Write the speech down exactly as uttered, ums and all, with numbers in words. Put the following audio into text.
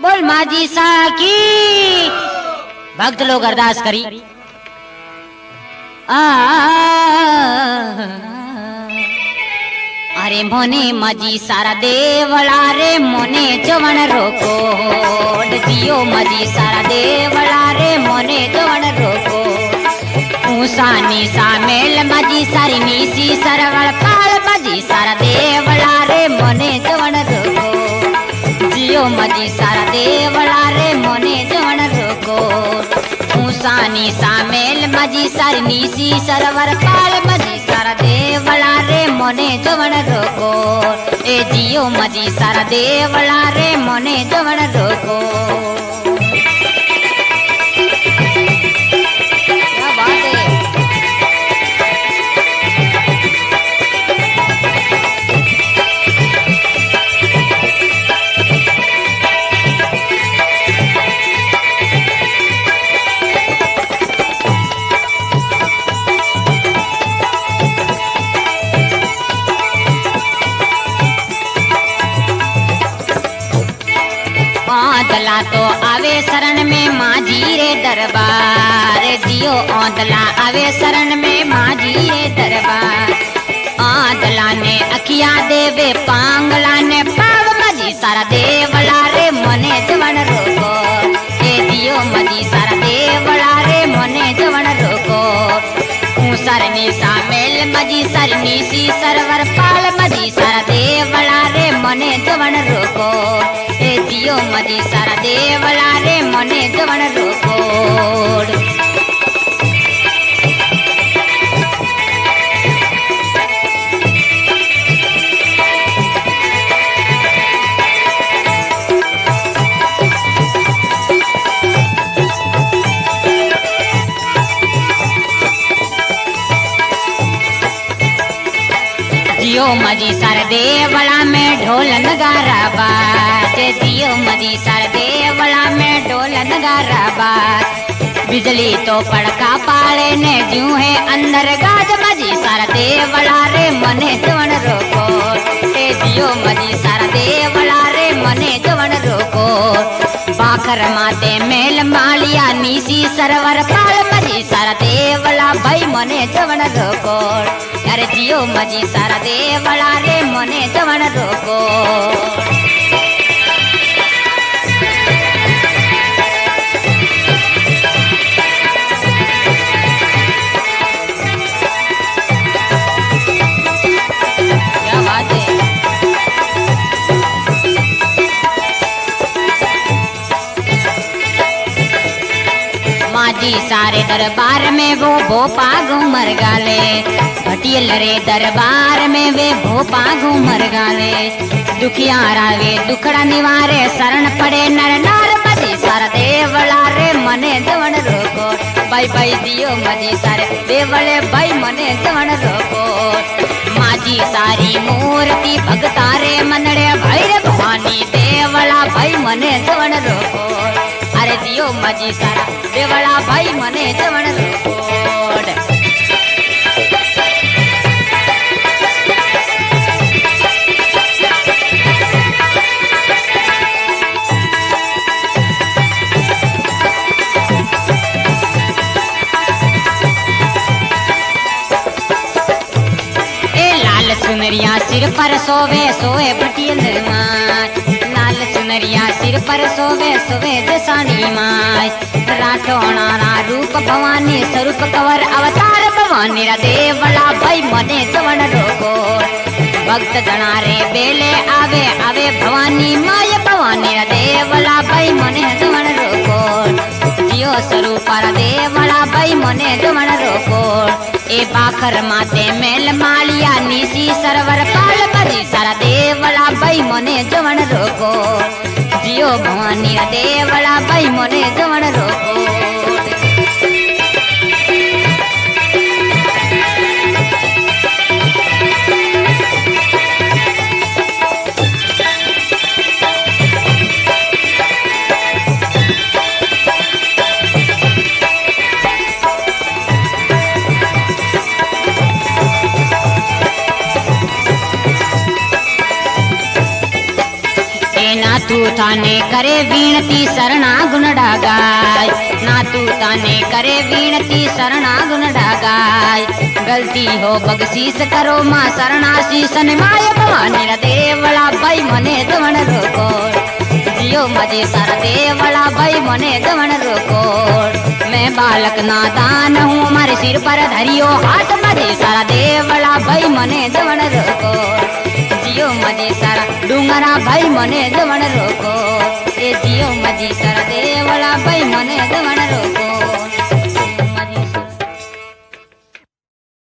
बोल माजी सा की। भक्त लोग अरदास करी। आ अरे मोने मजी सारा देवला रे मोने जवन रोको दियो मजी सारा देवला रे मोने जवन रोको ऊसा नीसा मेल मजी सारी नीसी सरवल पाल मजी सारा देवला रे मोने जवन रोको जियो मजी सारा देवला रे मोने जवन रोको ऊसा नीसा मेल मजी सारी नीसी सरवर पाल मजी सारा देवला रे मोने जवन रोको ए जियो मजी सारा देवला रे मोने जवन रोको। क्या बात है। औंदला तो आवे शरण में माझी रे दरबार जियो औंदला आवे शरण में माझी रे दरबार औंदला ने अखिया देवे पांगला ने पाव मजी सारा देवला रे मोने जवन रोको ए जियो मजी सारा देवला रे मोने जवन रोको सरनी सा मेल मजी सरनी सी सरवर पाल मजी सारा देवला रे मोने जवन रोको ए जियो मजी सारा देवला रे मोने जवन रोको। जियो मजी सर देवला में ढोल नगारा बाजे जियो मजी सर देवला में ढोल नगारा बाज बिजली तो पड़का पाले ने जू है अंदर गाज मजी सर देवला रे मने जवन रोको ए जियो मजी सर देवला रे मने जवन रोको बाकर माते मेल मालिया नीसी सरवर पाल मजी सर देवला भाई मने जवन रोको अरे जियो मजी सारा देवला रे मोने जवन रोको। क्या बात है। माजी सारे दरबार में वो भोपा घूमर गाले घटियल रे दरबार में वे भोपा घूमर गाले दुखिया रावे दुखड़ा निवारे शरण पड़े नर नार मजी सारा देवला रे मने जवन रोको भाई भाई दियो मजी सारे देवले भाई मने जवन रोको माजी सारी मूर्ति भगतारे मनड़े भाई रे भवानी देवला भाई मने जवन रोको अरे दियो मजी सारा देवला भाई मने जवन रोको। सुनरिया सिर पर सोवे सोए बटियल माय लाल सुनरिया सिर पर सोवे सोवे दसानी माय राठौणा रा रूप भवानी स्वरूप कवर अवतार भवानी रा देवला भाई मने जवन रोको भक्त जना रे बेले आवे आवे भवानी माय भवानी रा देवला भाई मने जवन रोको जियो स्वरूप रा देवला भाई मने जवन रोको ए बाखर माते मेल मालिया नीसी सरवर पाल मजी सारा देवला भाई मोने जवन रोको जियो भवानी रा देवला भाई मोने जवन रोको। तू ताने करे विनती शरणा गुण डागाय, ना तू ताने करे विनती शरणा गुण डागाय। गलती हो बगसीस करो माँ शरणाशीसन माय भवानी रा देवला भाई मने दवण रोको। जियो मजे सारा देवला भाई मने दवण रोको। मैं बालक नादान हूँ हमारे सिर पर धरियो हाथ मजे सारा देवला भाई मने दवण रोको। जियो मजे सारा डूंगरा भाई मने दवण रोको। ए जियो मजी सारा देवला भाई मने दवण